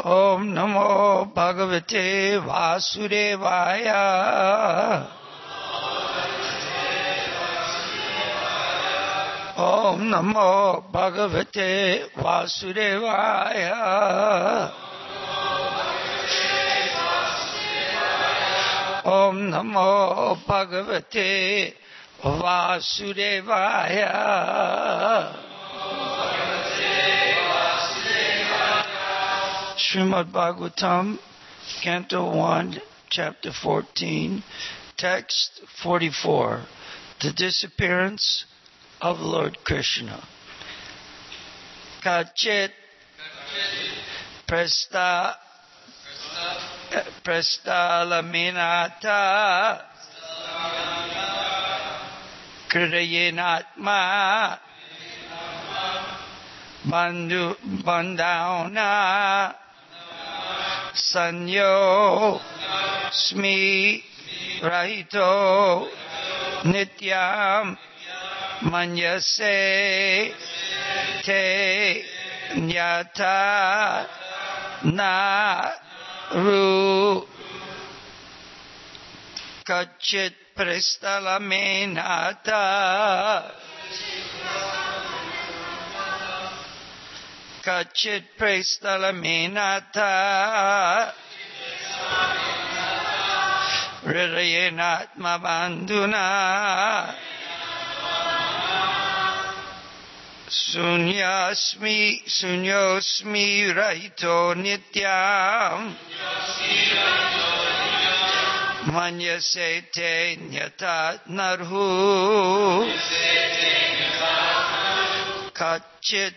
Om Namo Bhagavate Vasudevaya. Om Namo Bhagavate Vasudevaya. Om Namo Bhagavate Vasudevaya. Srimad Bhagavatam, Canto 1, Chapter 14, Text 44, The Disappearance of Lord Krishna. Kachit prestalaminata kridayenatma bandhauna sanyo smi rahito nityam manyase te nyata na ru kachit prestalaminata Kachit prestalaminata hridayenatma bandhuna sunyosmi rahito nityam manyase te nyata narhu kachit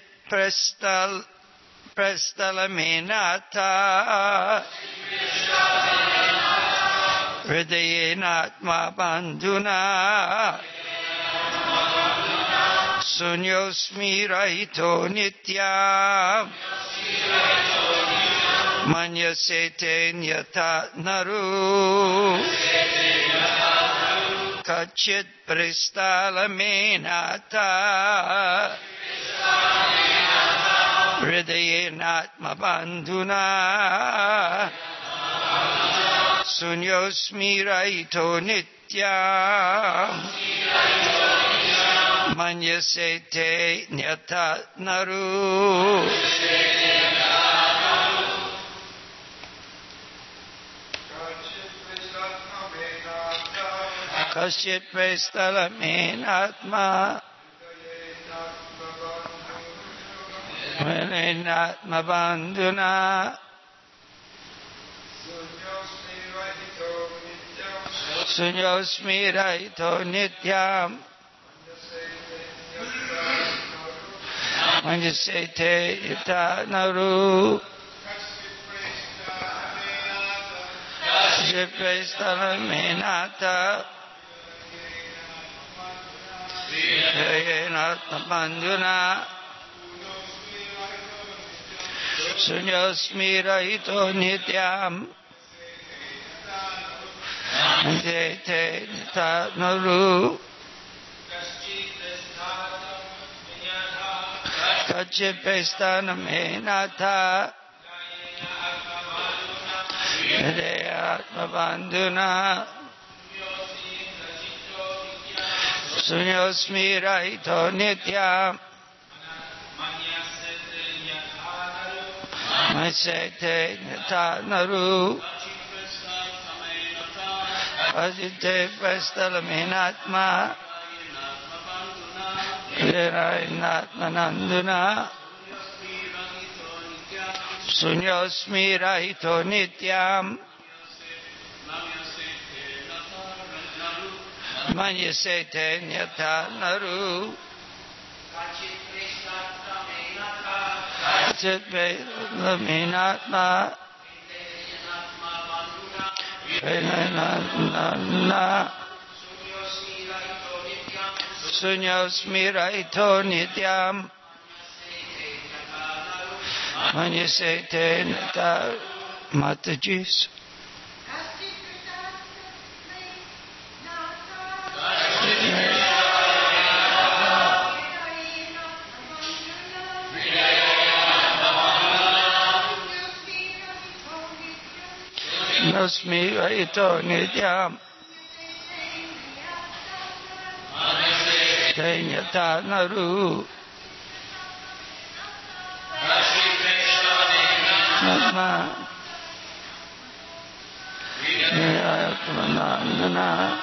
prestalaminata hridayenatma bandhuna sunyosmi rahito nityam manyase te nyata naru kachit prestalaminata hridayenatma bandhuna sunyosmi rahito nityam manyase te nyata naru Kashit prestalaminatma hridayenatma bandhuna sunyosmi rahito nityam manyase te nyata naru kashit prestalaminata hridayenatma bandhuna sunyosmi rahito nityam manyase te nyata naru kachit prestalaminata hridayenatma bandhuna sunyosmi rahito nityam manyase te nyata naru kachit prestalaminatma hridayenatma bandhuna sunyosmi rahito nityam manyase te nyata naru kachit prestalaminatma hridayenatma sunyosmi rahito nityam manyase te nyata Mataji's. Nasmi Raito Nityam Tenyata Naru Natma Nirayatmanandana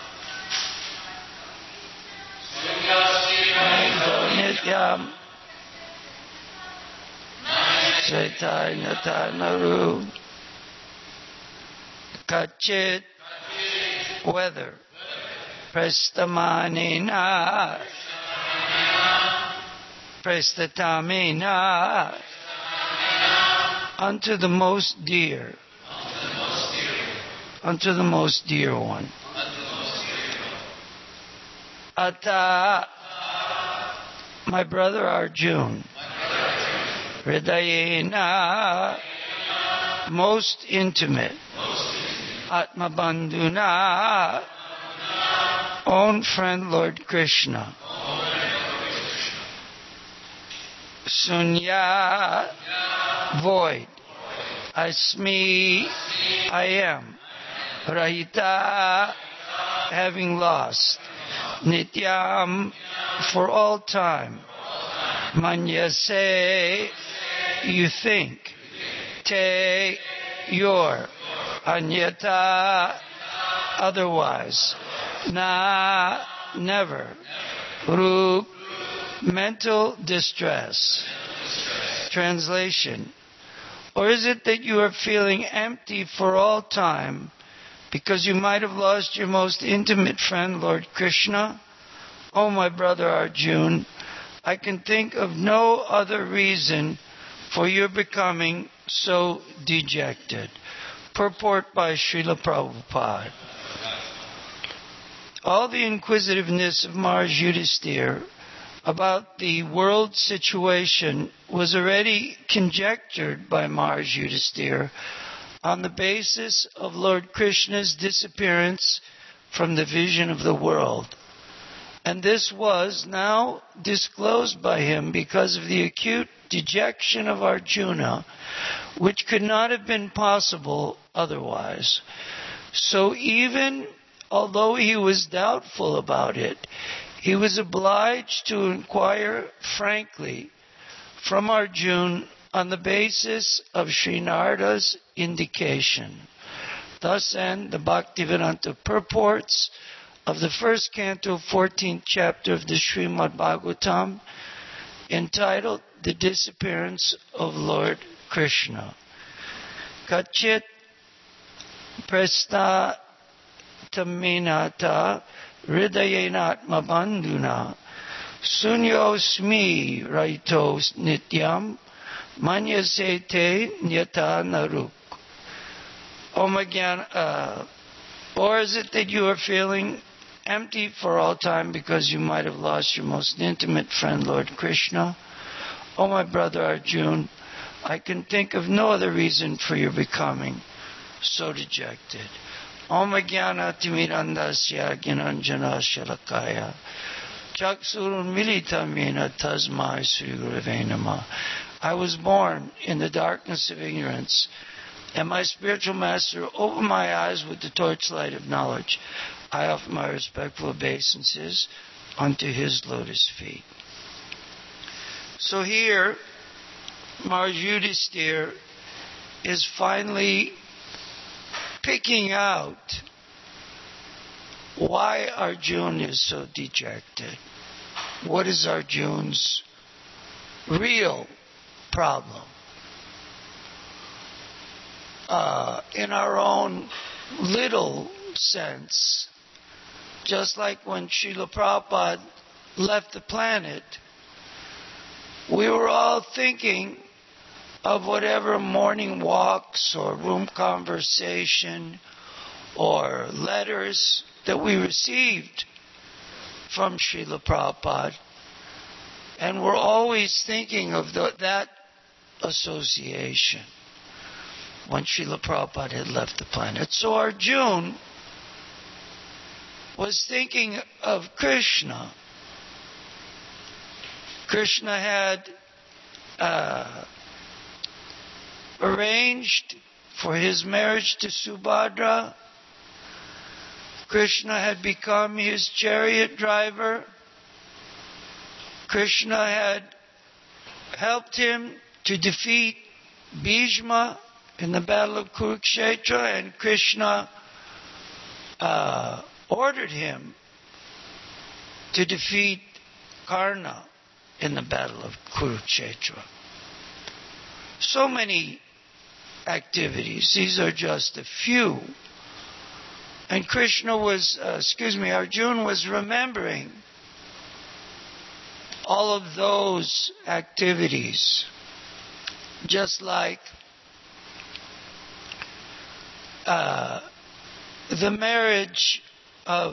Nityam Chaitanya Naru Kachit weather Prestamanina Prestatamina unto the most dear one. Ata my brother Arjun Hridayena most intimate Atma Bandhuna own friend Lord Krishna Sunya void Asmi I am Rahita having lost Nityam for all time Manyase you think Te your Anyata otherwise Na never Rup mental distress. Translation. Or is it that you are feeling empty for all time because you might have lost your most intimate friend, Lord Krishna? Oh, my brother Arjun, I can think of no other reason for your becoming so dejected. Purport by Srila Prabhupada. All the inquisitiveness of Maharaj Yudhisthira about the world situation was already conjectured by Maharaj Yudhisthira on the basis of Lord Krishna's disappearance from the vision of the world. And this was now disclosed by him because of the acute dejection of Arjuna, which could not have been possible otherwise. So even although he was doubtful about it, he was obliged to inquire frankly from Arjuna on the basis of Sri Narada's indication. Thus end the Bhaktivedanta purports of the first canto, 14th chapter of the Srimad Bhagavatam, entitled The Disappearance of Lord Krishna. Kachit presta taminata hridayenatma bandhuna sunyosmi raitos nityam manyasete nyata naruk. Or is it that you are feeling empty for all time because you might have lost your most intimate friend, Lord Krishna? Oh, my brother Arjun, I can think of no other reason for your becoming so dejected. Om Jnana Timirandasya Gyananjana Shalakaya Chaksurun Militamena Tasmai Sri Gurave Namah. I was born in the darkness of ignorance, and my spiritual master opened my eyes with the torchlight of knowledge. I offer my respectful obeisances unto his lotus feet. So here, Maharaj Yudhisthira is finally picking out why Arjuna is so dejected. What is Arjuna's real problem? In our own little sense, just like when Srila Prabhupada left the planet, we were all thinking of whatever morning walks or room conversation or letters that we received from Srila Prabhupada, and we're always thinking of that association when Srila Prabhupada had left the planet. So Arjuna was thinking of Krishna. Krishna had arranged for his marriage to Subhadra. Krishna had become his chariot driver. Krishna had helped him to defeat Bhishma in the battle of Kurukshetra, and Krishna ordered him to defeat Karna in the battle of Kurukshetra. So many activities. These are just a few. And Arjuna was remembering all of those activities, just like the marriage of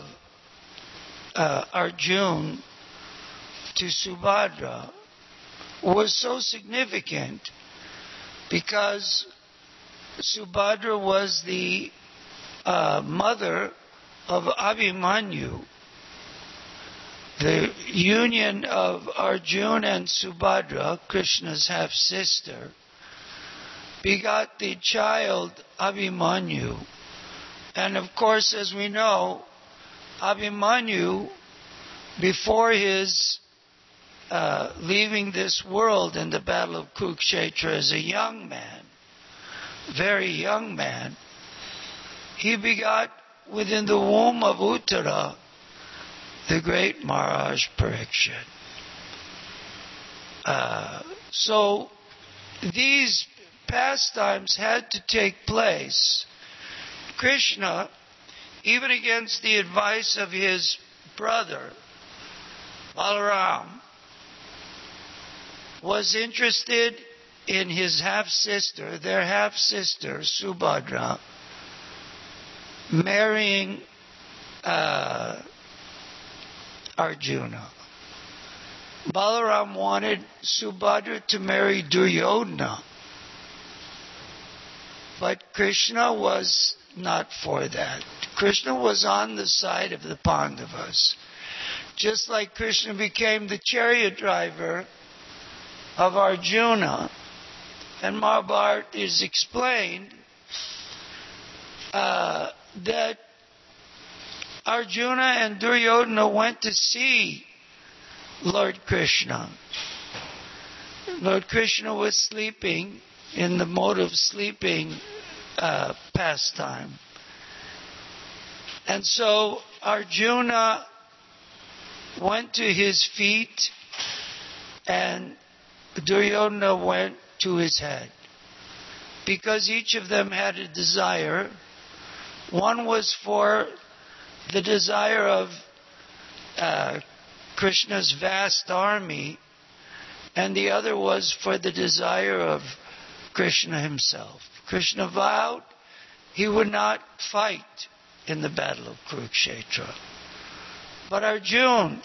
Arjuna to Subhadra was so significant because Subhadra was the mother of Abhimanyu. The union of Arjuna and Subhadra, Krishna's half-sister, begot the child Abhimanyu. And of course, as we know, Abhimanyu, before his leaving this world in the battle of Kurukshetra as a young man, very young man, he begot within the womb of Uttara the great Maharaj Parikshit. So these pastimes had to take place. Krishna, even against the advice of his brother, Balaram, was interested in his half-sister, their half-sister, Subhadra, marrying Arjuna. Balaram wanted Subhadra to marry Duryodhana, but Krishna was not for that. Krishna was on the side of the Pandavas. Just like Krishna became the chariot driver of Arjuna, and Mahabharata is explained that Arjuna and Duryodhana went to see Lord Krishna. Lord Krishna was sleeping in the mode of sleeping pastime. And so Arjuna went to his feet and Duryodhana went to his head. Because each of them had a desire. One was for the desire of Krishna's vast army, and the other was for the desire of Krishna himself. Krishna vowed he would not fight in the battle of Kurukshetra. But Arjuna,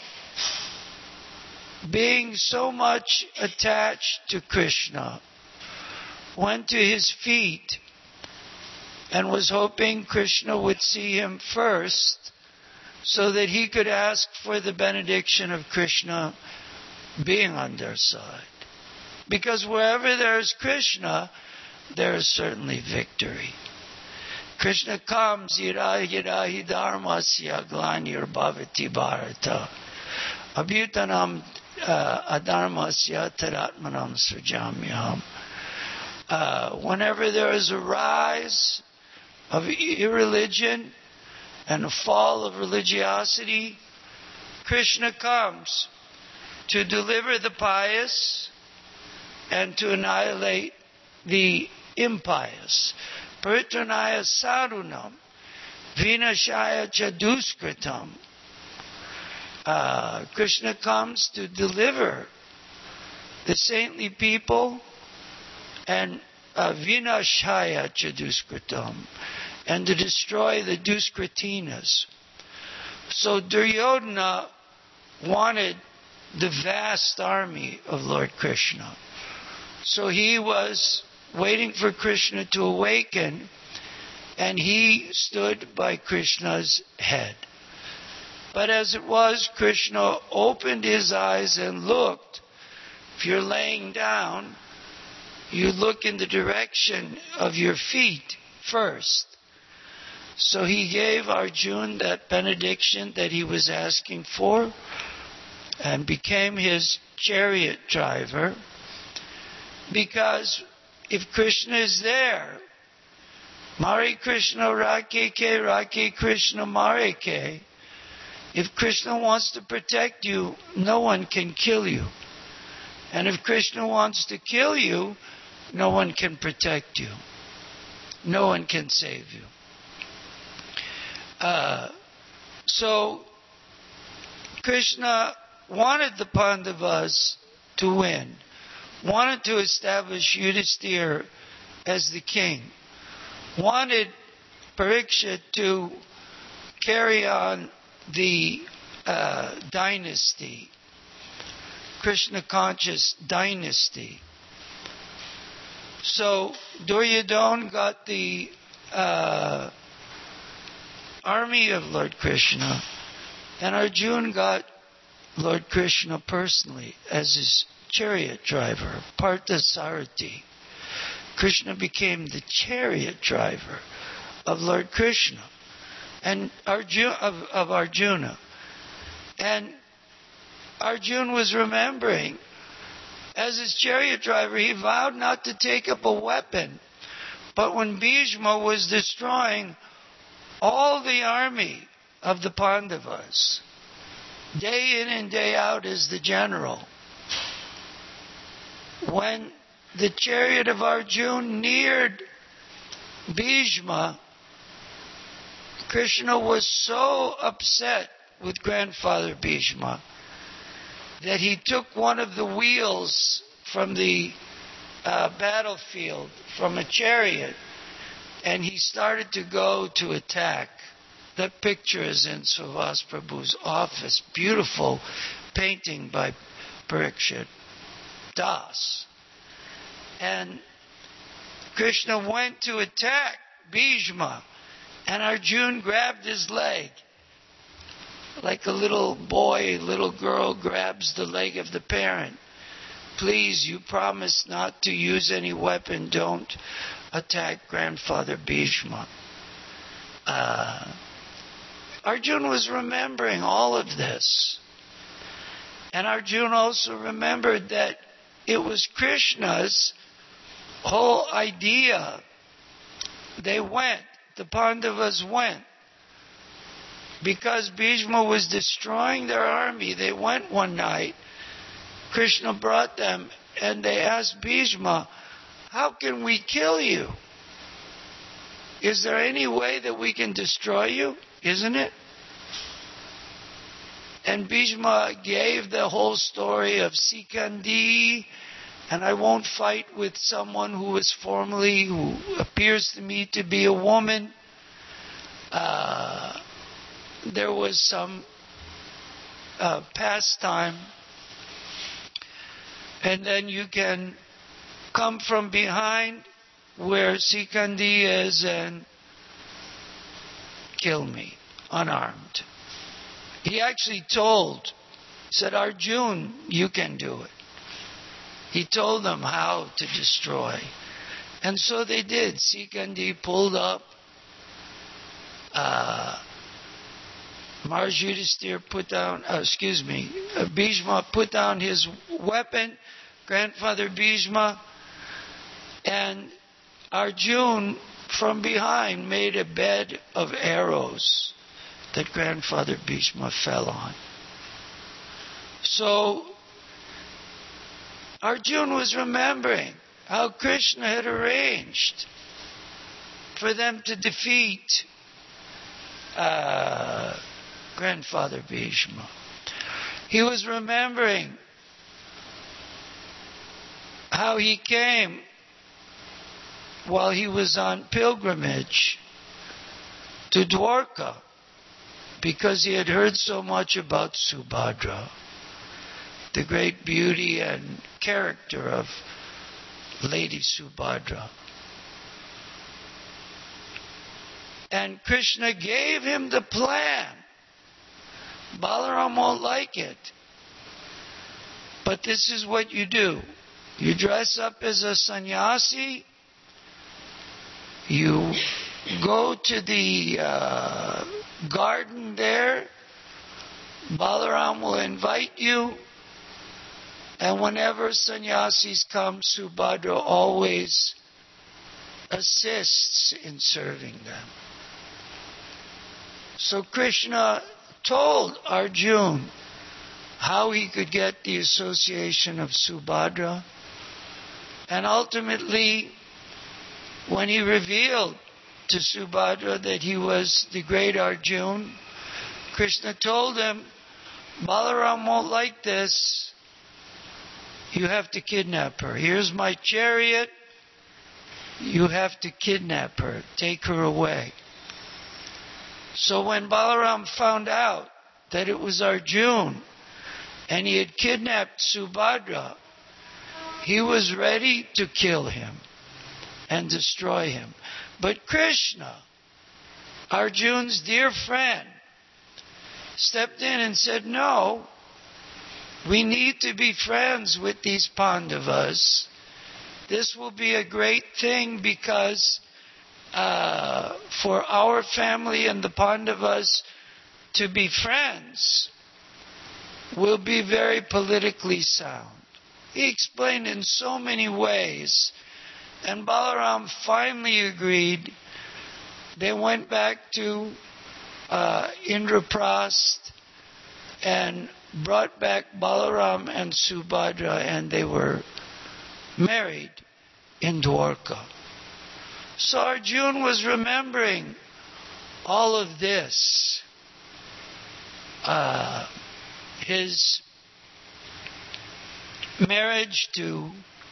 being so much attached to Krishna, went to his feet and was hoping Krishna would see him first so that he could ask for the benediction of Krishna being on their side. Because wherever there is Krishna, there is certainly victory. Krishna comes, yada yada hi dharmasya glanir bhavati bharata abhyutanam adharmasya taratmanam srajamyam. Whenever there is a rise of irreligion and a fall of religiosity, Krishna comes to deliver the pious and to annihilate the impious. Paritranaya sadhunam, vinashaya chaduskritam. Krishna comes to deliver the saintly people and vinashaya chaduskritam, and to destroy the duskritinas. So Duryodhana wanted the vast army of Lord Krishna. So he was waiting for Krishna to awaken, and he stood by Krishna's head. But as it was, Krishna opened his eyes and looked. If you're laying down, you look in the direction of your feet first. So he gave Arjuna that benediction that he was asking for and became his chariot driver, because if Krishna is there, Mare Krishna Rakhe Ke Rakhe Krishna Mare Ke, if Krishna wants to protect you, no one can kill you. And if Krishna wants to kill you, no one can protect you. No one can save you. So Krishna wanted the Pandavas to win, wanted to establish Yudhisthira as the king, wanted Parikshit to carry on the dynasty, Krishna conscious dynasty. So Duryodhana got the army of Lord Krishna, and Arjuna got Lord Krishna personally as his chariot driver, Parthasarathi. Krishna became the chariot driver of Lord Krishna and of Arjuna. And Arjuna was remembering, as his chariot driver, he vowed not to take up a weapon. But when Bhishma was destroying all the army of the Pandavas, day in and day out as the general, when the chariot of Arjuna neared Bhishma, Krishna was so upset with grandfather Bhishma that he took one of the wheels from the battlefield, from a chariot, and he started to go to attack. That picture is in Suvas Prabhu's office. Beautiful painting by Parikshit Das. And Krishna went to attack Bhishma, and Arjuna grabbed his leg. Like a little boy, little girl grabs the leg of the parent. Please, you promise not to use any weapon. Don't attack grandfather Bhishma. Arjuna was remembering all of this. And Arjuna also remembered that it was Krishna's whole idea. They went, the Pandavas went. Because Bhishma was destroying their army, they went one night. Krishna brought them, and they asked Bhishma, how can we kill you? Is there any way that we can destroy you? Isn't it? And Bhishma gave the whole story of Sikandi, and I won't fight with someone who appears to me to be a woman. There was some pastime, and then you can come from behind where Sikandi is and kill me unarmed. He actually said, Arjuna, you can do it. He told them how to destroy. And so they did. Sikandi pulled up. Yudhisthira Bhishma put down his weapon, grandfather Bhishma, and Arjuna from behind made a bed of arrows that grandfather Bhishma fell on. So Arjuna was remembering how Krishna had arranged for them to defeat grandfather Bhishma. He was remembering how he came while he was on pilgrimage to Dwarka because he had heard so much about Subhadra, the great beauty and character of Lady Subhadra. And Krishna gave him the plan. Balaram won't like it. But this is what you do. You dress up as a sannyasi. You go to the garden there. Balaram will invite you. And whenever sannyasis come, Subhadra always assists in serving them. So Krishna told Arjuna how he could get the association of Subhadra. And ultimately, when he revealed to Subhadra that he was the great Arjuna, Krishna told him, Balaram won't like this. You have to kidnap her. Here's my chariot. You have to kidnap her. Take her away. So when Balaram found out that it was Arjuna and he had kidnapped Subhadra, he was ready to kill him and destroy him. But Krishna, Arjuna's dear friend, stepped in and said, no, we need to be friends with these Pandavas. This will be a great thing because for our family and the Pandavas to be friends will be very politically sound. He explained in so many ways. And Balaram finally agreed. They went back to Indraprasth and brought back Balaram and Subhadra, and they were married in Dwarka. So Arjuna was remembering all of this. His marriage to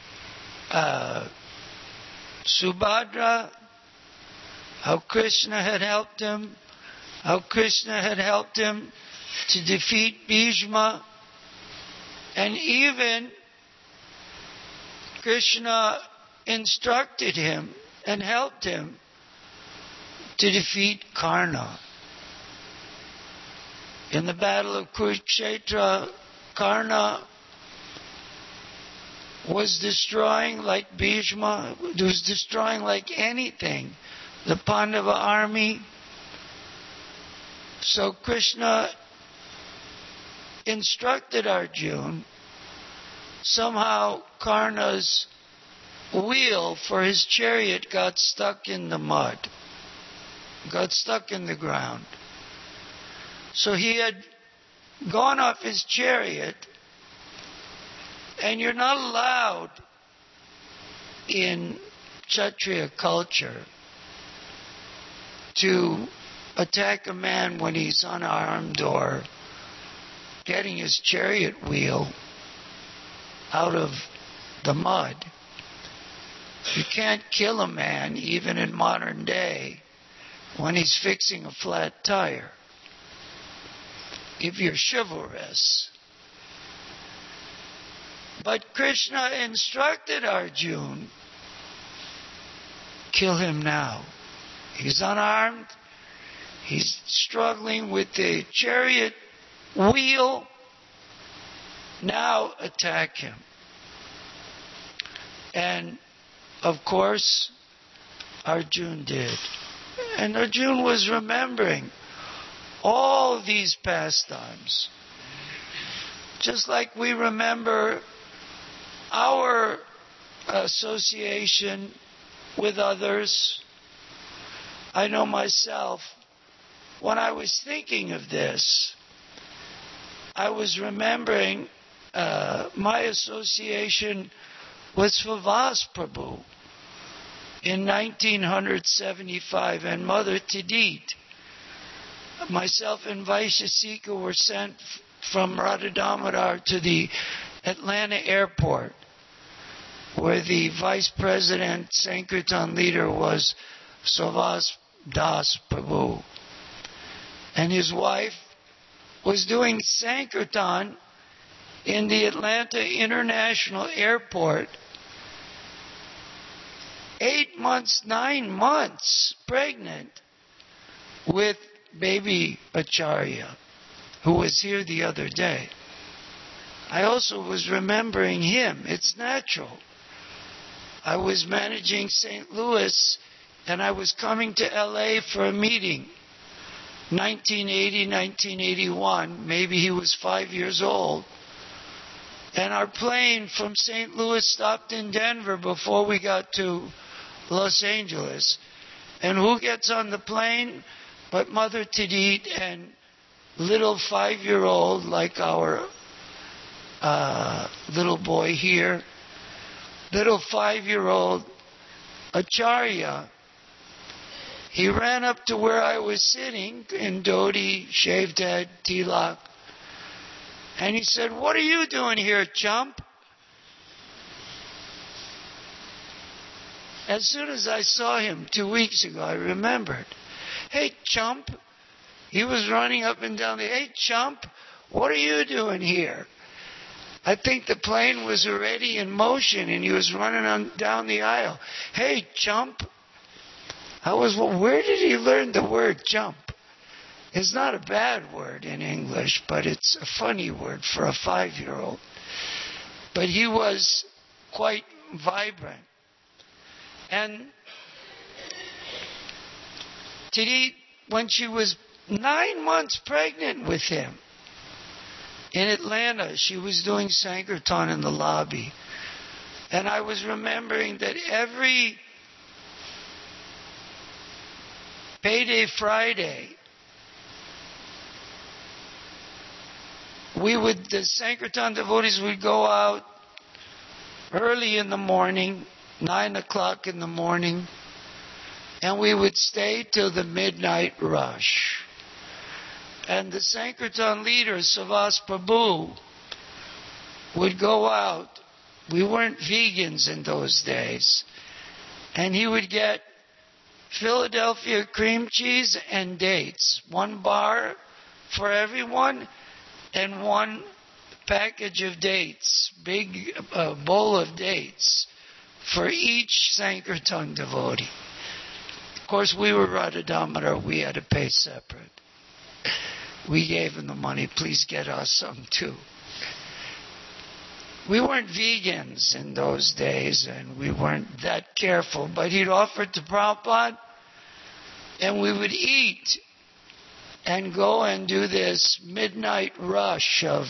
Subhadra, how Krishna had helped him, how Krishna had helped him to defeat Bhishma, and even Krishna instructed him and helped him to defeat Karna. In the battle of Kurukshetra, Karna was destroying like Bhishma, was destroying like anything the Pandava army. So Krishna instructed Arjuna. Somehow Karna's wheel for his chariot got stuck in the mud, got stuck in the ground. So he had gone off his chariot, and you're not allowed in Kshatriya culture to attack a man when he's unarmed or getting his chariot wheel out of the mud. You can't kill a man, even in modern day, when he's fixing a flat tire, if you're chivalrous. But Krishna instructed Arjuna, kill him now. He's unarmed. He's struggling with the chariot wheel. Now attack him. And, of course, Arjuna did. And Arjuna was remembering all these pastimes. Just like we remember our association with others. I know myself, when I was thinking of this, I was remembering my association with Srivas Prabhu in 1975, and Mother Tidit. Myself and Vaishasika were sent from Radha Damodar to the Atlanta airport, where the vice president Sankirtan leader was Srivas Das Prabhu. And his wife was doing Sankirtan in the Atlanta International Airport, 8 months, 9 months pregnant with baby Acharya, who was here the other day. I also was remembering him. It's natural. I was managing St. Louis, and I was coming to LA for a meeting. 1980, 1981. Maybe he was 5 years old. And our plane from St. Louis stopped in Denver before we got to Los Angeles. And who gets on the plane but Mother Tidit and little 5-year-old, like our little boy here, little 5-year-old Acharya. He ran up to where I was sitting in dhoti, shaved head, tilak, and he said, "What are you doing here, chump?" As soon as I saw him 2 weeks ago, I remembered. "Hey, chump." He was running up and down the, "Hey, chump, what are you doing here?" I think the plane was already in motion and he was running down the aisle. "Hey, chump." Where did he learn the word chump? It's not a bad word in English, but it's a funny word for a 5-year-old. But he was quite vibrant. And Tidit, when she was 9 months pregnant with him, in Atlanta, she was doing Sankirtan in the lobby. And I was remembering that every Payday Friday, the Sankirtan devotees would go out early in the morning, 9 o'clock in the morning, and we would stay till the midnight rush. And the Sankirtan leader, Savas Prabhu, would go out. We weren't vegans in those days. And he would get Philadelphia cream cheese and dates. 1 bar for everyone and 1 package of dates, big bowl of dates for each Sankirtan devotee. Of course, we were Radha Damodar. We had to pay separate. We gave him the money. Please get us some too. We weren't vegans in those days, and we weren't that careful. But he'd offer it to Prabhupada, and we would eat and go and do this midnight rush of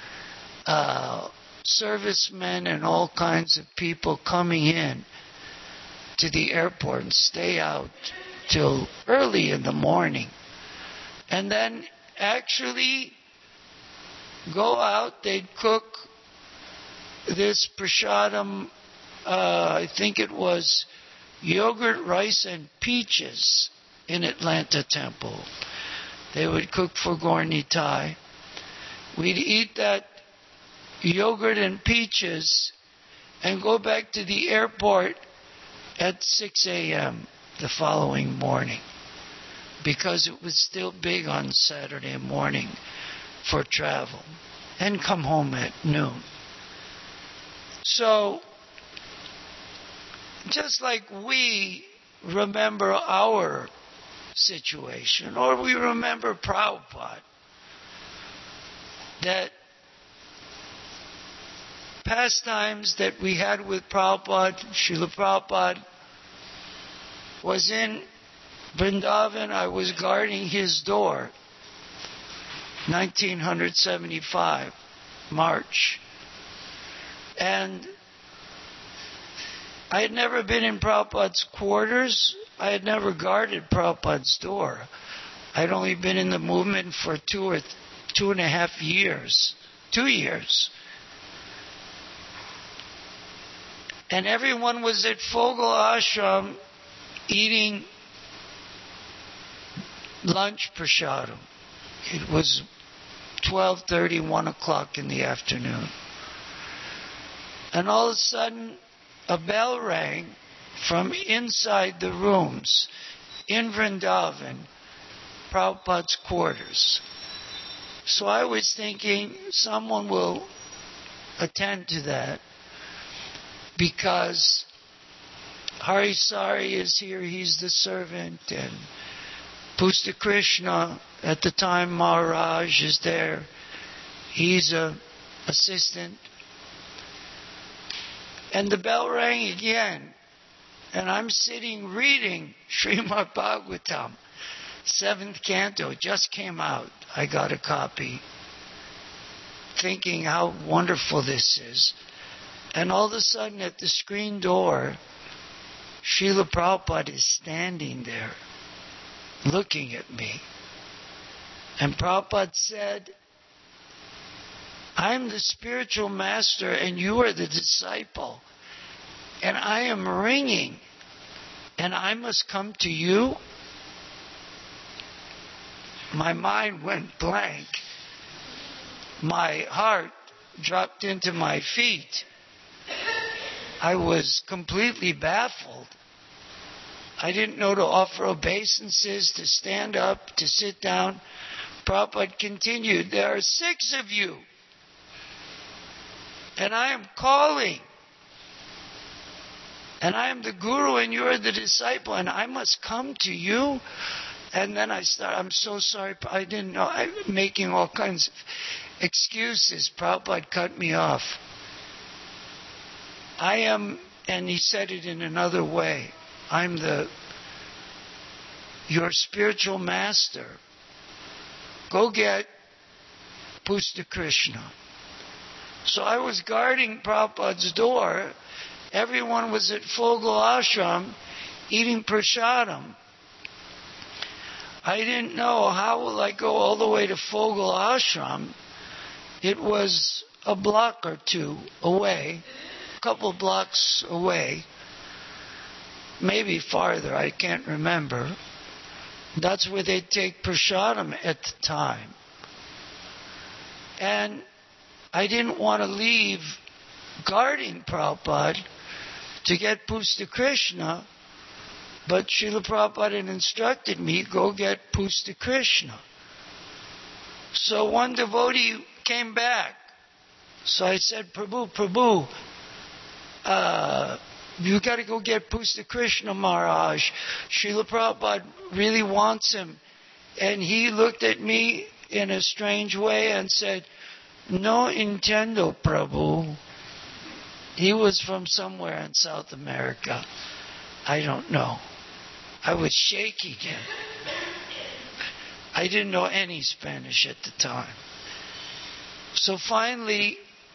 servicemen and all kinds of people coming in to the airport and stay out till early in the morning. And then actually go out, they'd cook this prasadam, I think it was yogurt, rice, and peaches in Atlanta Temple. They would cook for Gaur-Nitai. We'd eat that yogurt and peaches and go back to the airport at 6 a.m. the following morning, because it was still big on Saturday morning for travel, and come home at noon. So, just like we remember our situation, or we remember Prabhupada, that pastimes that we had with Prabhupada, Srila Prabhupada was in Vrindavan. I was guarding his door, 1975, March. And I had never been in Prabhupada's quarters. I had never guarded Prabhupada's door. I'd only been in the movement for 2.5 years. 2 years. And everyone was at Fogel Ashram eating lunch prasadam. It was 12:30, 1 o'clock in the afternoon. And all of a sudden, a bell rang from inside the rooms in Vrindavan, Prabhupada's quarters. So I was thinking someone will attend to that, because Hari Sari is here, he's the servant, and Pusta Krishna, at the time Maharaj, is there. He's a assistant. And the bell rang again. And I'm sitting reading Srimad Bhagavatam, 7th canto, just came out. I got a copy, thinking how wonderful this is. And all of a sudden at the screen door, Srila Prabhupada is standing there, looking at me. And Prabhupada said, I'm the spiritual master and you are the disciple. And I am ringing. And I must come to you? My mind went blank. My heart dropped into my feet. I was completely baffled. I didn't know to offer obeisances, to stand up, to sit down. Prabhupada continued, there are 6 of you. And I am calling. And I am the guru and you are the disciple and I must come to you. And then I'm so sorry, I didn't know. I'm making all kinds of excuses. Prabhupada cut me off. I am, and he said it in another way, I'm your spiritual master. Go get Pusta Krishna. So I was guarding Prabhupada's door. Everyone was at Fogel Ashram eating prasadam. I didn't know how will I go all the way to Fogel Ashram. It was a block or two away, a couple blocks away, maybe farther, I can't remember. That's where they take prasadam at the time. And I didn't want to leave guarding Prabhupada to get Pusta Krishna, but Srila Prabhupada had instructed me, go get Pusta Krishna. So one devotee came back. So I said, Prabhu, you got to go get Pusta Krishna Maharaj. Srila Prabhupada really wants him. And he looked at me in a strange way and said, no intendo, Prabhu. He was from somewhere in South America. I don't know. I was shaking him. I didn't know any Spanish at the time. So finally,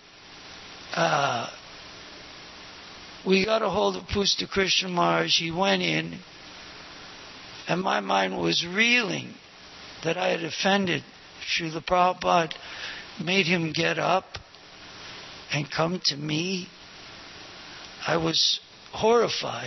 we got a hold of Pusta Krishna Maharaj. He went in, and my mind was reeling that I had offended Srila Prabhupada, made him get up and come to me. I was horrified.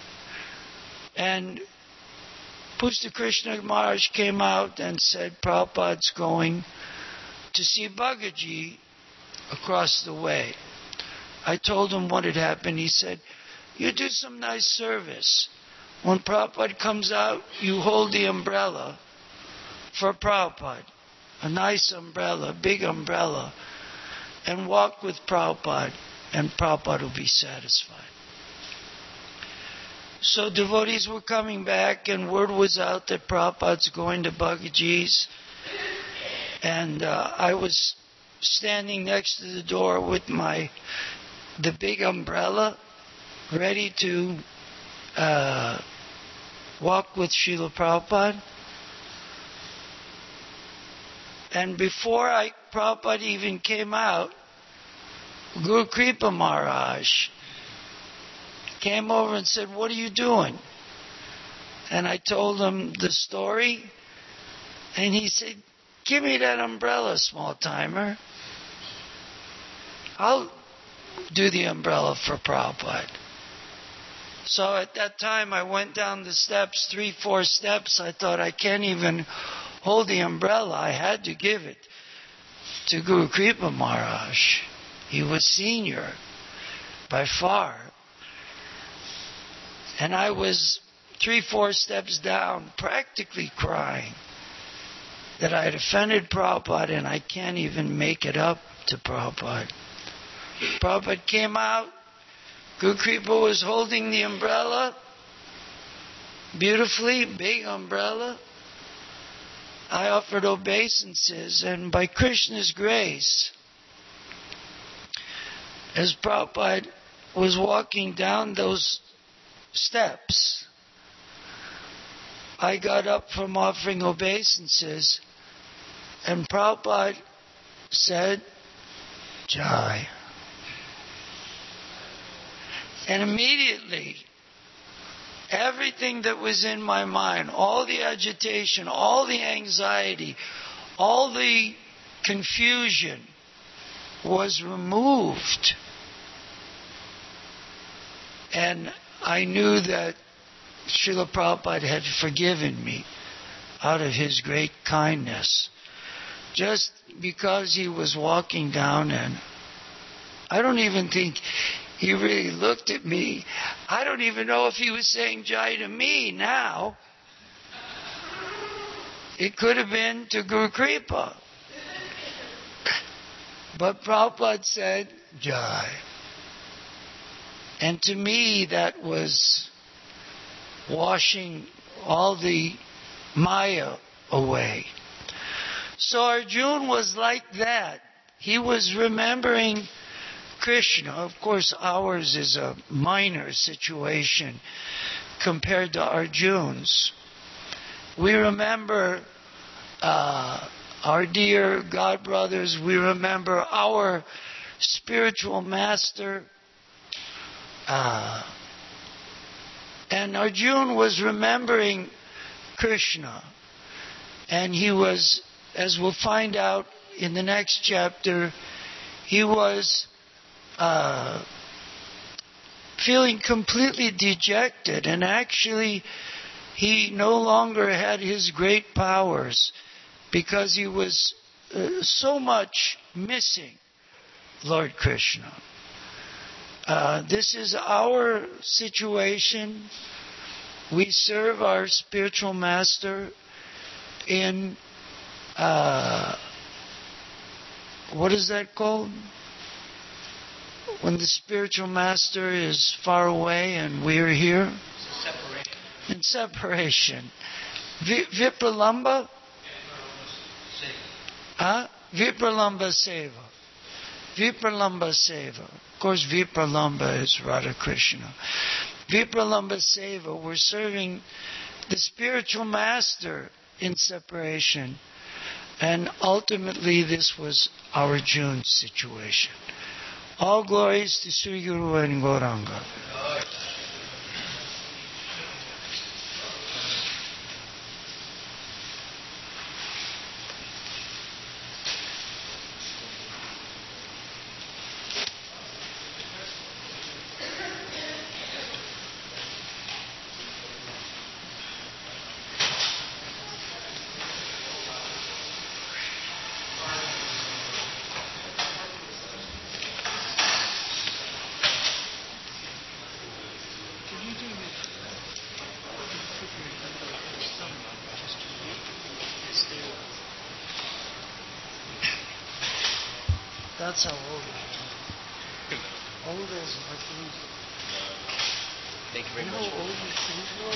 And Pusta Krishna Maharaj came out and said, Prabhupada's going to see Bhagaji across the way. I told him what had happened. He said, you do some nice service. When Prabhupada comes out, you hold the umbrella for Prabhupada. A nice umbrella, big umbrella. And walk with Prabhupada, and Prabhupada will be satisfied. So devotees were coming back, and word was out that Prabhupada's going to Bhagaji's. And I was standing next to the door with the big umbrella, ready to walk with Srila Prabhupada. And before Prabhupada even came out, Guru Kripa Maharaj came over and said, what are you doing? And I told him the story. And he said, give me that umbrella, small timer. I'll do the umbrella for Prabhupada. So at that time, I went down the steps, 3-4 steps. I thought, I can't even hold the umbrella. I had to give it to Guru Kripa Maharaj. He was senior by far. And I was 3-4 steps down, practically crying that I had offended Prabhupada and I can't even make it up to Prabhupada. Prabhupada came out. Guru Kripa was holding the umbrella, beautifully, big umbrella. I offered obeisances, and by Krishna's grace, as Prabhupada was walking down those steps, I got up from offering obeisances, and Prabhupada said, Jai. And immediately, everything that was in my mind, all the agitation, all the anxiety, all the confusion was removed. And I knew that Srila Prabhupada had forgiven me out of his great kindness. Just because he was walking down, and I don't even think he really looked at me. I don't even know if he was saying Jai to me now. It could have been to Guru Kripa. But Prabhupada said Jai. And to me that was washing all the Maya away. So Arjuna was like that. He was remembering Krishna. Of course, ours is a minor situation compared to Arjuna's. We remember our dear God brothers. We remember our spiritual master. And Arjuna was remembering Krishna. And he was, as we'll find out in the next chapter, he was feeling completely dejected, and actually he no longer had his great powers because he was so much missing Lord Krishna. This is our situation. We serve our spiritual master in what is that called? When the spiritual master is far away and we're here? Separation. In separation. Vipralamba? Vipralamba Seva. Vipralamba Seva. Of course, Vipralamba is Radha Krishna. Vipralamba Seva. We're serving the spiritual master in separation. And ultimately, this was our June situation. All glories to Sri Guru and Gauranga. That's how old he is. Old as Martinez. Thank you very You much. know how old Martinez was?